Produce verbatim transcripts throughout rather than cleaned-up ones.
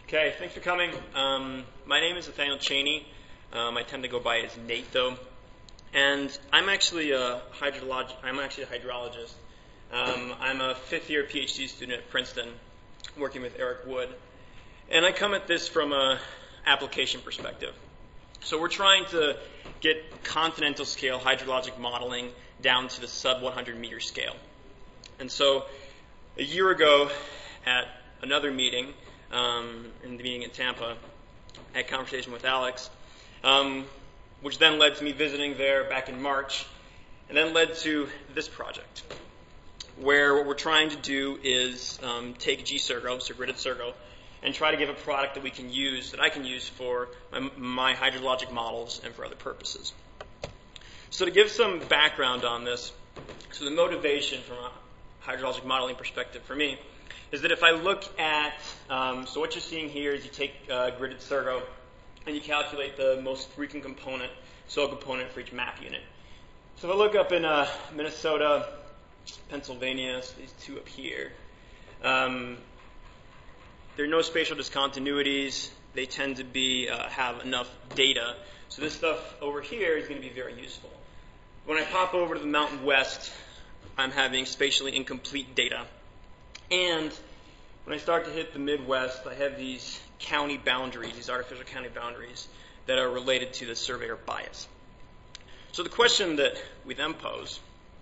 Okay, thanks for coming. Um, my name is Nathaniel Cheney. Um, I tend to go by as Nate, though, and I'm actually a hydrolog- I'm actually a hydrologist. Um, I'm a fifth-year PhD student at Princeton, working with Eric Wood, and I come at this from a application perspective. So we're trying to get continental scale hydrologic modeling down to the sub one hundred meter scale. And so a year ago at another meeting, um, in the meeting in Tampa, I had a conversation with Alex, um, which then led to me visiting there back in March, and then led to this project, where what we're trying to do is um, take G-Surgo, so gridded Surgo, and try to give a product that we can use, that I can use for my, my hydrologic models and for other purposes. So to give some background on this, so the motivation from a hydrologic modeling perspective for me is that if I look at, um, so what you're seeing here is you take uh, gridded Surgo and you calculate the most frequent component, soil component for each map unit. So if I look up in uh, Minnesota, Pennsylvania, so these two up here, um, there are no spatial discontinuities. They tend to be uh, have enough data. So this stuff over here is going to be very useful. When I pop over to the Mountain West, I'm having spatially incomplete data. And when I start to hit the Midwest, I have these county boundaries, these artificial county boundaries that are related to the surveyor bias. So the question that we then pose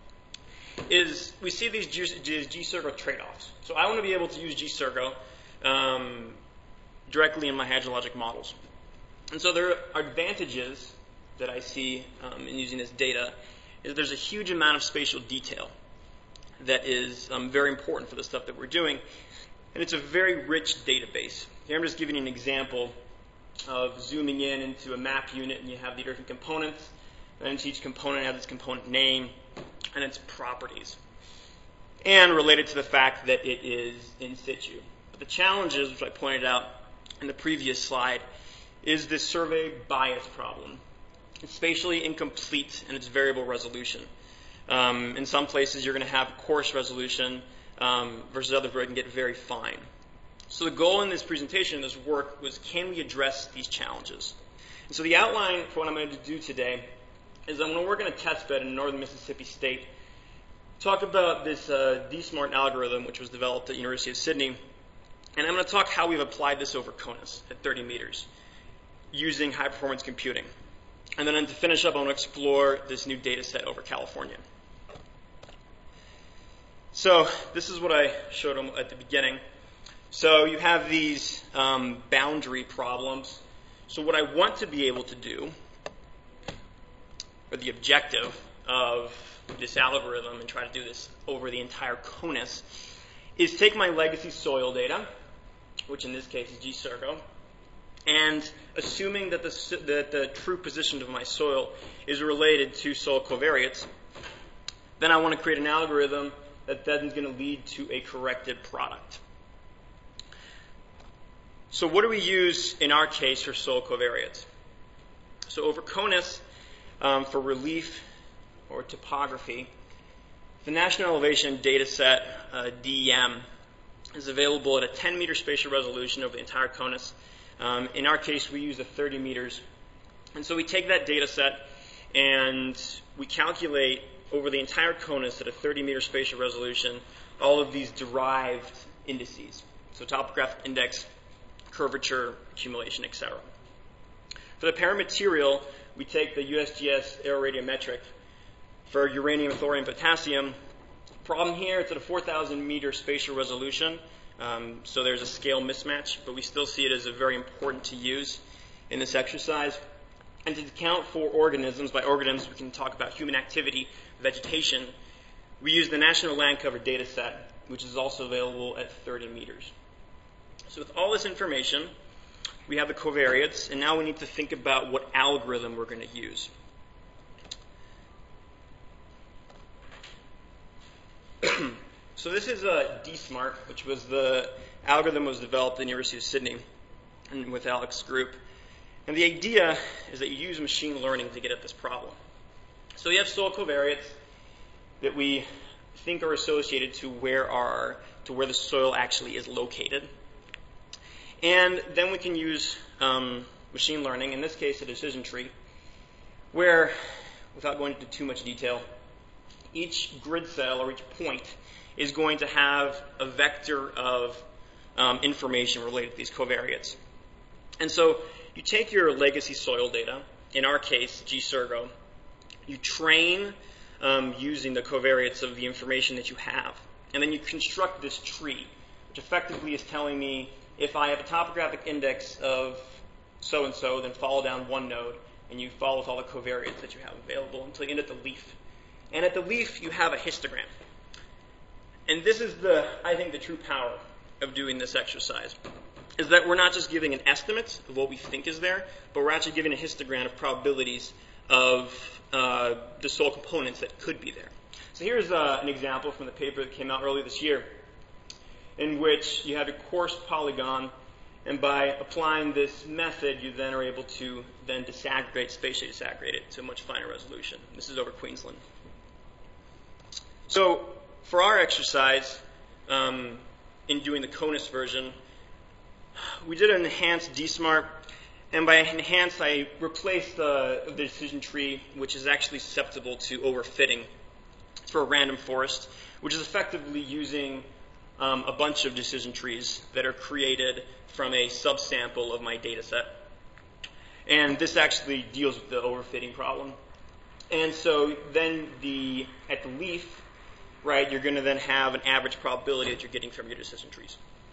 is, we see these G-Surgo trade-offs. So I want to be able to use G-Surgo um, directly in my hydrologic models. And so there are advantages that I see um, in using this data is there's a huge amount of spatial detail that is um, very important for the stuff that we're doing. And it's a very rich database. Here I'm just giving you an example of zooming in into a map unit, and you have the different components, and each component has its component name and its properties, and related to the fact that it is in situ. But the challenges, which I pointed out in the previous slide, is this survey bias problem. It's spatially incomplete in its variable resolution. Um, in some places, you're going to have coarse resolution um, versus others where it can get very fine. So the goal in this presentation, this work, was can we address these challenges? And so the outline for what I'm going to do today is I'm going to work on a test bed in northern Mississippi State, talk about this uh, D-SMART algorithm, which was developed at the University of Sydney, and I'm going to talk how we've applied this over CONUS at thirty meters using high-performance computing. And then to finish up, I want to explore this new data set over California. So this is what I showed them at the beginning. So you have these um, boundary problems. So what I want to be able to do, or the objective of this algorithm, and try to do this over the entire CONUS, is take my legacy soil data, which in this case is G-Surgo, and assuming that the, that the true position of my soil is related to soil covariates, then I want to create an algorithm that then is going to lead to a corrected product. So what do we use in our case for soil covariates? So over CONUS, um, for relief or topography, the National Elevation Data Set, uh, D E M, is available at a ten meter spatial resolution over the entire CONUS. Um, in our case, we use the thirty meters. And so we take that data set and we calculate over the entire CONUS at a thirty meter spatial resolution all of these derived indices. So topographic index, curvature, accumulation, et cetera. For the paramaterial, we take the U S G S aeroradiometric for uranium, thorium, potassium. Problem here, it's at a four thousand meter spatial resolution. Um, so there's a scale mismatch, but we still see it as a very important to use in this exercise. And to account for organisms, by organisms we can talk about human activity, vegetation, we use the National Land Cover Data Set, which is also available at thirty meters. So with all this information, we have the covariates, and now we need to think about what algorithm we're going to use. So this is a D-SMART, which was the algorithm was developed at the University of Sydney and with Alex's group. And the idea is that you use machine learning to get at this problem. So you have soil covariates that we think are associated to where our to where the soil actually is located. And then we can use um, machine learning, in this case a decision tree, where, without going into too much detail, each grid cell or each point is going to have a vector of um, information related to these covariates. And so you take your legacy soil data, in our case, G Surgo, you train um, using the covariates of the information that you have, and then you construct this tree, which effectively is telling me if I have a topographic index of so-and-so, then follow down one node, and you follow with all the covariates that you have available until you end at the leaf. And at the leaf, you have a histogram. And this is the, I think, the true power of doing this exercise, is that we're not just giving an estimate of what we think is there, but we're actually giving a histogram of probabilities of uh, the soil components that could be there. So here's uh, an example from the paper that came out earlier this year, in which you have a coarse polygon, and by applying this method, you then are able to then disaggregate, spatially disaggregate it to a much finer resolution. This is over Queensland. So for our exercise, um, in doing the CONUS version, we did an enhanced D SMART, and by enhanced, I replaced uh, the decision tree, which is actually susceptible to overfitting for a random forest, which is effectively using um, a bunch of decision trees that are created from a subsample of my data set. And this actually deals with the overfitting problem. And so then the at the leaf, right, you're going to then have an average probability that you're getting from your decision trees.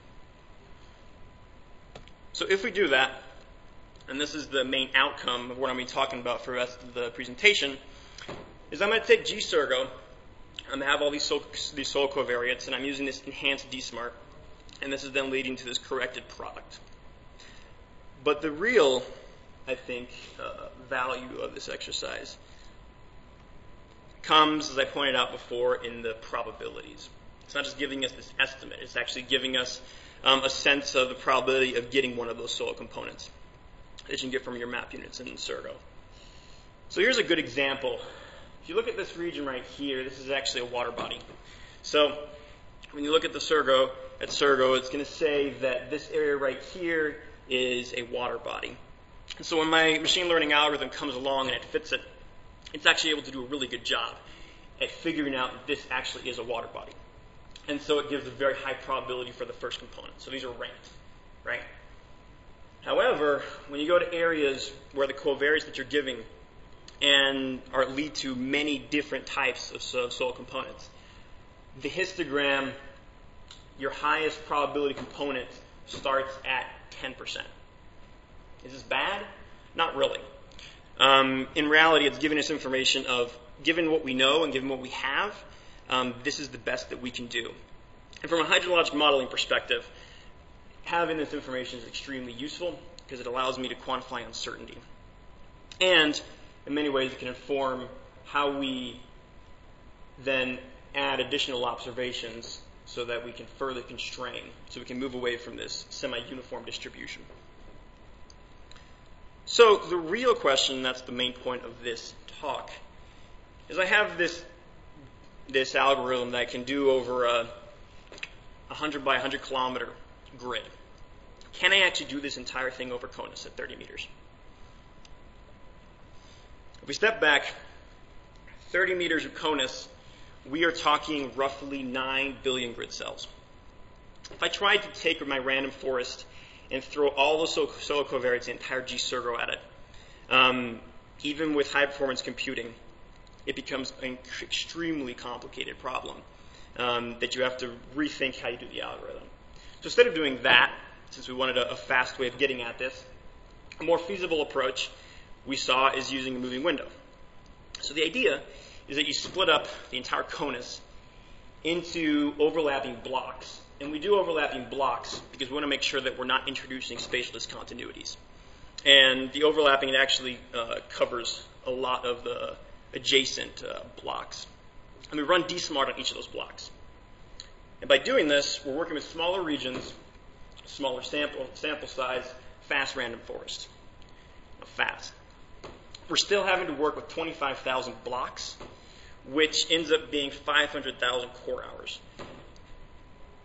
So if we do that, and this is the main outcome of what I'm going to be talking about for the rest of the presentation, is I'm going to take G Surgo, I'm going to have all these soil, these soil covariates, and I'm using this enhanced D SMART, and this is then leading to this corrected product. But the real, I think, uh, value of this exercise comes, as I pointed out before, in the probabilities. It's not just giving us this estimate, it's actually giving us um, a sense of the probability of getting one of those soil components that you can get from your map units in Surgo. So here's a good example. If you look at this region right here, this is actually a water body. So when you look at the Surgo, at Surgo, it's going to say that this area right here is a water body. And so when my machine learning algorithm comes along and it fits it, it's actually able to do a really good job at figuring out that this actually is a water body. And so it gives a very high probability for the first component. So these are ranked, right? However, when you go to areas where the covariates that you're giving and are lead to many different types of soil components, the histogram, your highest probability component starts at ten percent. Is this bad? Not really. Um, in reality, it's giving us information of, given what we know and given what we have, um, this is the best that we can do. And from a hydrologic modeling perspective, having this information is extremely useful because it allows me to quantify uncertainty. And in many ways, it can inform how we then add additional observations so that we can further constrain, so we can move away from this semi-uniform distribution. So the real question, that's the main point of this talk, is I have this this algorithm that I can do over a one hundred by one hundred kilometer grid. Can I actually do this entire thing over CONUS at thirty meters? If we step back, thirty meters of CONUS, we are talking roughly nine billion grid cells. If I tried to take my random forest and throw all the soil covariates, the entire G Surgo at it, um, even with high performance computing, it becomes an extremely complicated problem um, that you have to rethink how you do the algorithm. So instead of doing that, since we wanted a, a fast way of getting at this, a more feasible approach we saw is using a moving window. So the idea is that you split up the entire CONUS into overlapping blocks. And we do overlapping blocks because we want to make sure that we're not introducing spatial discontinuities. And the overlapping actually uh, covers a lot of the adjacent uh, blocks. And we run D SMART on each of those blocks. And by doing this, we're working with smaller regions, smaller sample sample size, fast random forest. Now, fast. We're still having to work with twenty-five thousand blocks, which ends up being five hundred thousand core hours.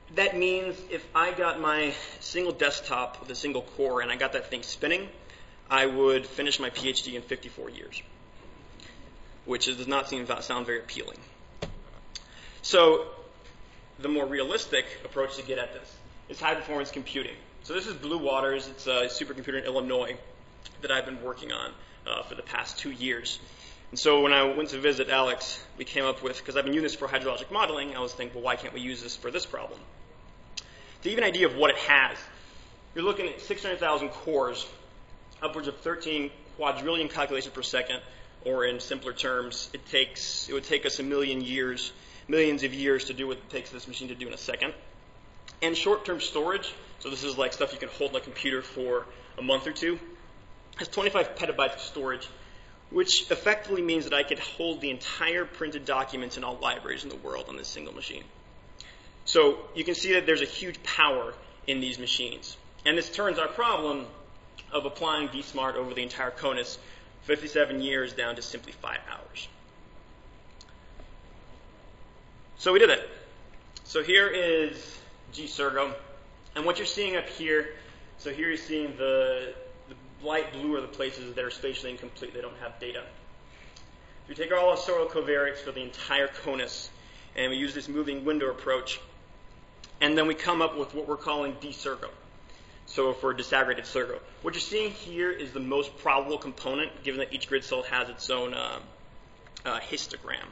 that means if I got my single desktop with a single core and I got that thing spinning, I would finish my PhD in fifty-four years, which does not seem sound very appealing. So the more realistic approach to get at this is high-performance computing. So this is Blue Waters. It's a supercomputer in Illinois that I've been working on uh, for the past two years. And so when I went to visit Alex, we came up with, because I've been using this for hydrologic modeling, I was thinking, well, why can't we use this for this problem? To give you an idea of what it has, you're looking at six hundred thousand cores, upwards of thirteen quadrillion calculations per second, or in simpler terms, it takes it would take us a million years, millions of years to do what it takes this machine to do in a second. And short-term storage, so this is like stuff you can hold on a computer for a month or two, has twenty-five petabytes of storage, which effectively means that I could hold the entire printed documents in all libraries in the world on this single machine. So you can see that there's a huge power in these machines. And this turns our problem of applying DSmart over the entire CONUS fifty-seven years down to simply five hours. So we did it. So here is G-Surgo. And what you're seeing up here, so here you're seeing the, the light blue are the places that are spatially incomplete. They don't have data. We take all our soil covariates for the entire CONUS, and we use this moving window approach. And then we come up with what we're calling D-Surgo. So for disaggregated Surgo. What you're seeing here is the most probable component, given that each grid cell has its own uh, uh, histogram.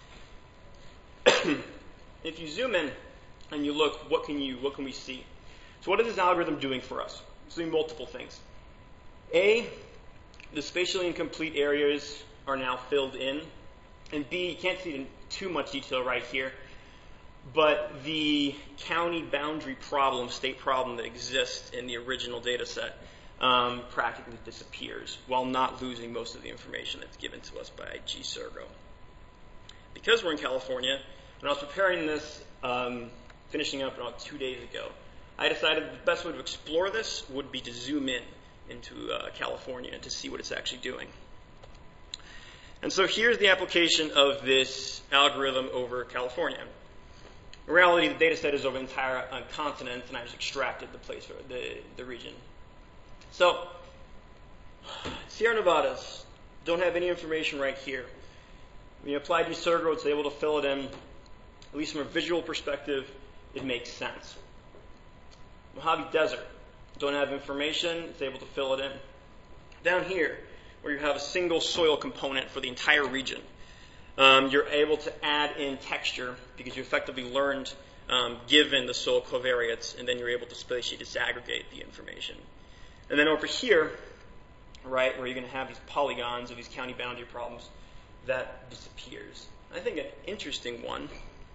If you zoom in and you look, what can you, what can we see? So what is this algorithm doing for us? It's doing multiple things. A, the spatially incomplete areas are now filled in. And B, you can't see it in too much detail right here, but the county boundary problem, state problem that exists in the original data set um, practically disappears while not losing most of the information that's given to us by G-Surgo. Because we're in California, when I was preparing this, um, finishing up about two days ago, I decided the best way to explore this would be to zoom in into uh, California to see what it's actually doing. And so here's the application of this algorithm over California. In reality, the data set is over the entire uh, continent, and I just extracted the place, for the, the region. So, Sierra Nevadas don't have any information right here. When you apply G-Surgo, it's able to fill it in. At least from a visual perspective, it makes sense. Mojave Desert don't have information. It's able to fill it in. Down here, where you have a single soil component for the entire region, Um, you're able to add in texture because you effectively learned um, given the soil covariates, and then you're able to spatially disaggregate the information. And then over here, right, where you're going to have these polygons of these county boundary problems, that disappears. I think an interesting one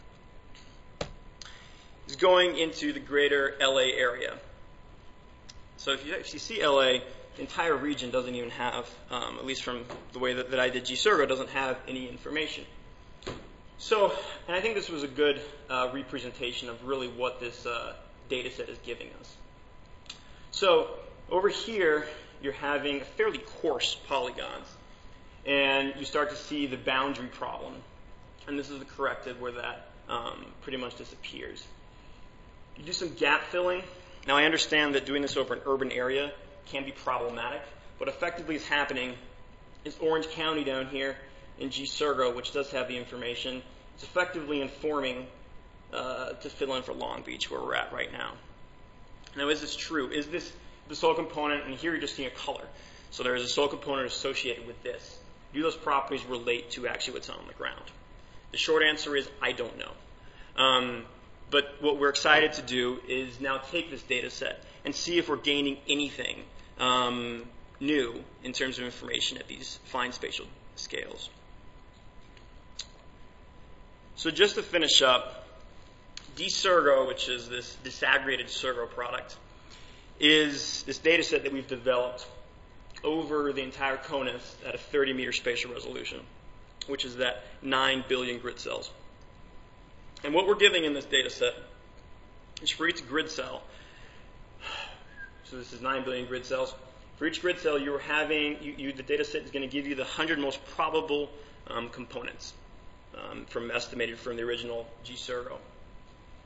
is going into the greater L A area. So if you, if you see L A, the entire region doesn't even have, um, at least from the way that, that I did G-Surgo, doesn't have any information. So, and I think this was a good uh, representation of really what this uh, data set is giving us. So, over here, you're having fairly coarse polygons, and you start to see the boundary problem. And this is the corrected where that um, pretty much disappears. You do some gap filling. Now, I understand that doing this over an urban area can be problematic. What effectively is happening is Orange County down here in G-Surgo, which does have the information, is effectively informing uh, to fill in for Long Beach, where we're at right now. Now, is this true? Is this the soil component? And here you're just seeing a color. So there is a soil component associated with this. Do those properties relate to actually what's on the ground? The short answer is I don't know. Um, but what we're excited to do is now take this data set and see if we're gaining anything um, new in terms of information at these fine spatial scales. So just to finish up, D-Surgo, which is this disaggregated Surgo product, is this data set that we've developed over the entire CONUS at a thirty meter spatial resolution, which is that nine billion grid cells. And what we're giving in this data set is for each grid cell, so this is nine billion grid cells, for each grid cell you're having, you, you, the data set is going to give you the one hundred most probable um, components um, from estimated from the original G-Surgo.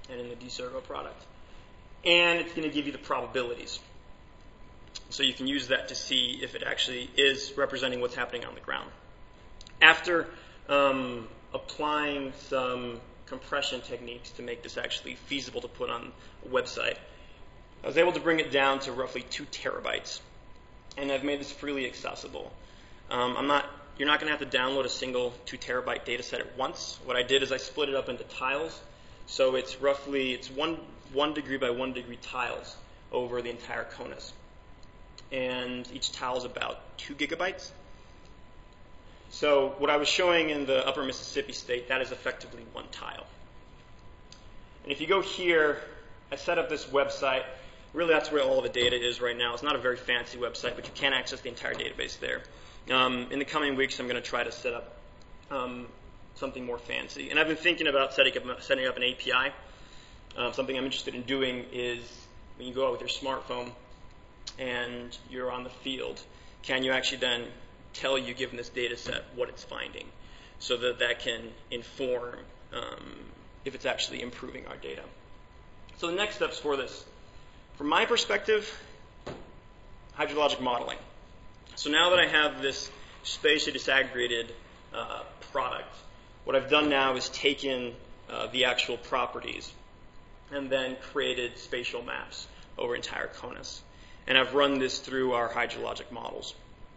and in the dSurgo product. And it's going to give you the probabilities. So you can use that to see if it actually is representing what's happening on the ground. After um, applying some compression techniques to make this actually feasible to put on a website, I was able to bring it down to roughly two terabytes. And I've made this freely accessible. Um, I'm not, you're not going to have to download a single two terabyte data set at once. What I did is I split it up into tiles. So it's roughly, it's one, one degree by one degree tiles over the entire CONUS. And each tile is about two gigabytes. So what I was showing in the upper Mississippi state, that is effectively one tile. And if you go here, I set up this website. Really, that's where all the data is right now. It's not a very fancy website, but you can access the entire database there. Um, in the coming weeks, I'm going to try to set up um, something more fancy. And I've been thinking about setting up, setting up an A P I. Um, something I'm interested in doing is when you go out with your smartphone and you're on the field, can you actually then tell you, given this data set, what it's finding, so that that can inform um, if it's actually improving our data. So the next steps for this, from my perspective, hydrologic modeling. So now that I have this spatially disaggregated uh, product, what I've done now is taken uh, the actual properties and then created spatial maps over entire CONUS. And I've run this through our hydrologic models.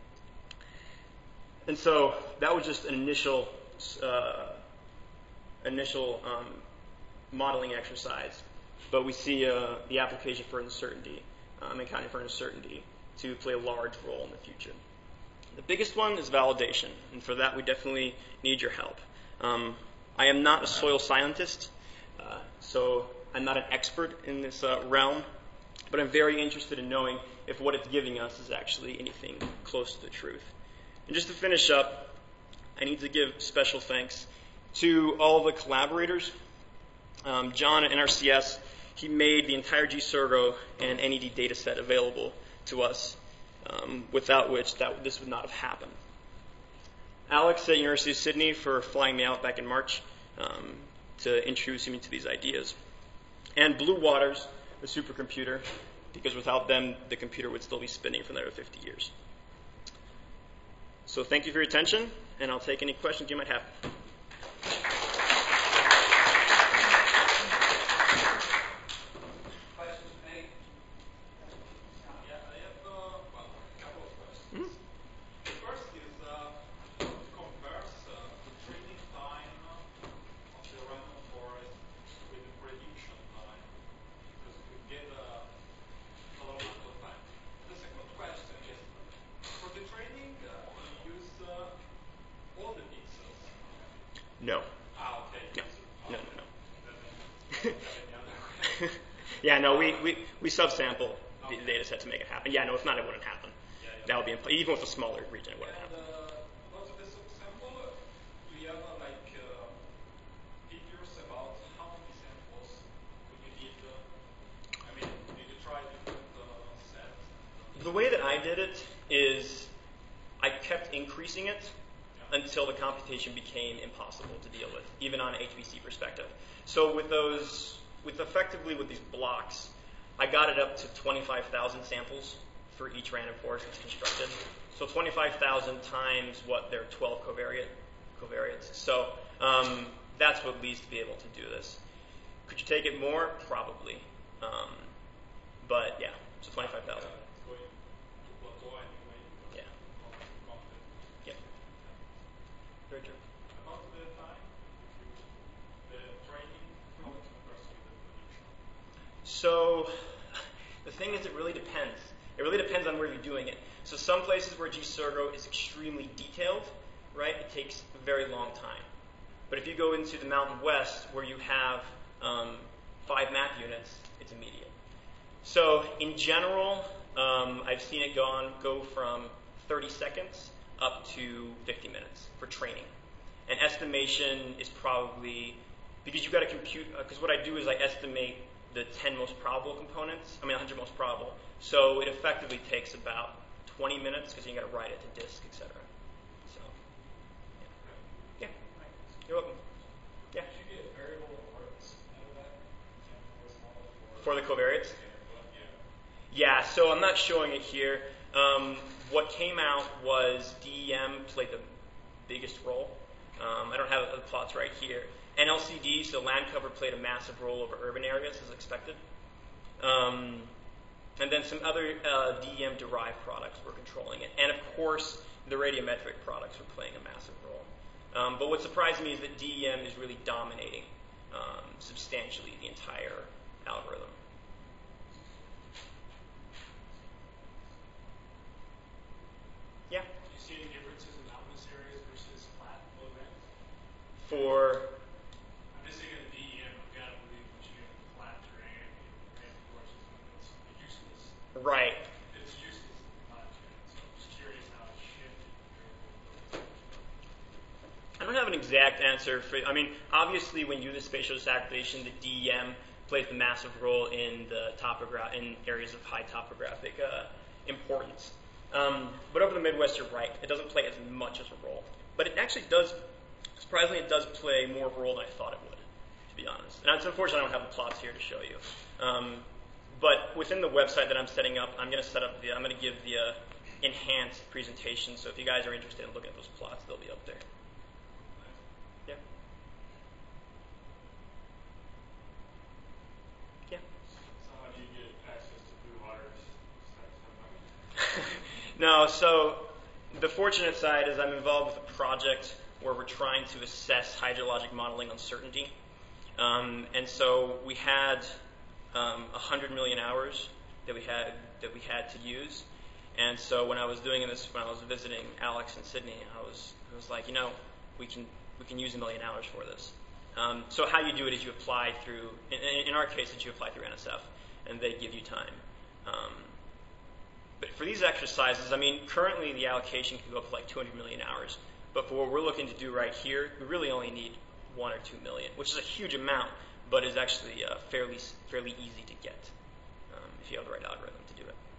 And so that was just an initial uh, initial um, modeling exercise. But we see uh, the application for uncertainty, um, accounting for uncertainty, to play a large role in the future. The biggest one is validation, and for that we definitely need your help. Um, I am not a soil scientist, uh, so I'm not an expert in this uh, realm, but I'm very interested in knowing if what it's giving us is actually anything close to the truth. And just to finish up, I need to give special thanks to all the collaborators. Um, John at N R C S, he made the entire dSurgo and N E D data set available to us, um, without which that, this would not have happened. Alex at University of Sydney for flying me out back in March um, to introduce me to these ideas. And Blue Waters, the supercomputer, because without them, the computer would still be spinning for another fifty years. So thank you for your attention, and I'll take any questions you might have. Questions for me? Yeah, I have uh, well, a couple of questions. Hmm? The first is uh, to compare uh, the training time of the random forest with the prediction time, because we get a color amount of time. The second question is, for the training, uh, we use uh, all the pixels. No. Ah, okay. No. So, No, uh, no, no. Then I don't have any other question. Yeah, no, we, we, we subsample the Okay. data set to make it happen. Yeah, no, if not, it wouldn't happen. Yeah, yeah. That would be imp- even with a smaller region, it wouldn't And happen. uh, about the subsample, do you have uh, like uh, figures about how many samples would you need? Uh, I mean, did you try different uh, sets? The way that I did it is I kept increasing it Yeah. until the computation became impossible to deal with, even on an H P C perspective. So with those, with effectively with these blocks, I got it up to twenty-five thousand samples for each random forest that's constructed. So twenty-five thousand times what their twelve covariate covariates. So um, that's what leads to be able to do this. Could you take it more? Probably. Um, but yeah, so twenty-five thousand. Uh, it's going to plateau anyway. because Yeah. it's not counted. Yeah. Very true. About the time, if you, the training, how it compares with the prediction. So the thing is, it really depends. It really depends on where you're doing it. So some places where dSurgo is extremely detailed, right, it takes a very long time. But if you go into the Mountain West where you have um, five map units, it's immediate. So in general, um, I've seen it go on, go from thirty seconds up to fifty minutes for training. And estimation is probably, because you've got to compute, because uh, what I do is I estimate the ten most probable components, I mean one hundred most probable. So it effectively takes about twenty minutes because you got to write it to disk, et cetera. So, yeah. Yeah. You're welcome. Yeah. Did you get variable alerts out of that? For the covariates? Yeah, so I'm not showing it here. Um, what came out was D E M played the biggest role. Um, I don't have the plots right here. And L C D, so land cover, played a massive role over urban areas as expected. Um, and then some other uh, D E M-derived products were controlling it. And of course, the radiometric products were playing a massive role. Um, but what surprised me is that D E M is really dominating um, substantially the entire algorithm. Yeah? Do you see any differences in mountainous areas versus flat lowlands? For I'm just thinking of D E M. I've got to believe that you get flat terrain and random forces, it's useless. right. It's useless in flat terrain. So I'm just curious how it shifted compared to I don't have an exact answer for. I mean, obviously, when you do the spatial disaggregation, the D E M plays the massive role in the topogra- in areas of high topographic uh, importance. Um, but over the Midwest, you're right; it doesn't play as much as a role. But it actually does. Surprisingly, it does play more of a role than I thought it would, to be honest. And it's unfortunate I don't have the plots here to show you. Um, but within the website that I'm setting up, I'm going to set up the. I'm going to give the uh, enhanced presentation. So if you guys are interested in looking at those plots, they'll be up there. Yeah. Yeah. So how do you get access to Blue Water sites? No, so the fortunate side is I'm involved with a project where we're trying to assess hydrologic modeling uncertainty. Um, and so we had um, one hundred million hours that we had that we had to use. And so when I was doing this, when I was visiting Alex and Sydney, I was I was like, you know, we can we can use a million hours for this. Um, so how you do it is you apply through, in, in our case, it's you apply through N S F, and they give you time. Um, but for these exercises, I mean, currently the allocation can go up to like two hundred million hours. But for what we're looking to do right here, we really only need one or two million, which is a huge amount, but is actually uh, fairly fairly easy to get um, if you have the right algorithm to do it.